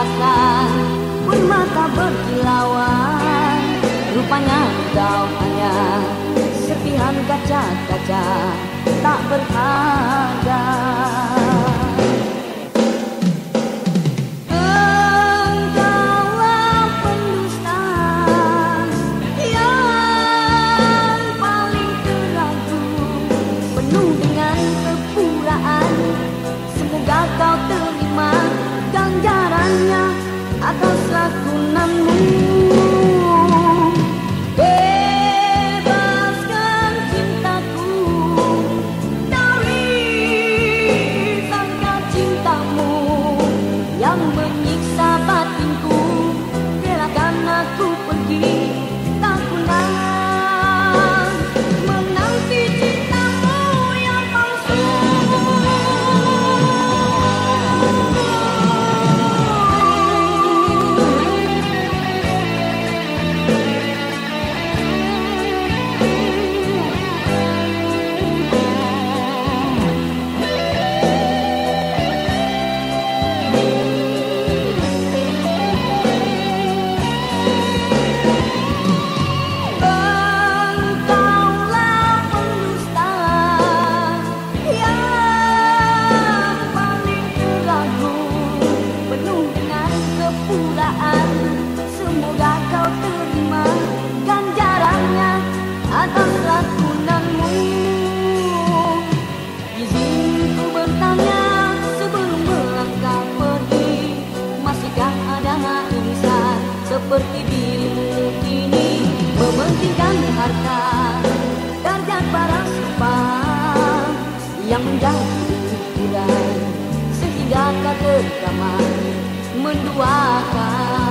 alasan, bermata berkilauan. Rupanya kau hanya serpihan kaca-kaca tak berharga. Engkaulah pendusta yang paling terlalu, penuh dengan kepuraan. Semoga kau terima ganjarannya atas lakunanmu. Bebaskan cintaku dari sangka cintamu yang menyiksa batinku. Relakan aku pergi tak kunang menanti cintamu yang palsu. Semoga kau terima ganjarannya atas lakunanmu. Izinku bertanya sebelum melangkah pergi, masihkah ada insan seperti dirimu ini, mementingkan harta, darjat para sumpah yang menjadi ukuran, sehingga tak tergambar menduakan.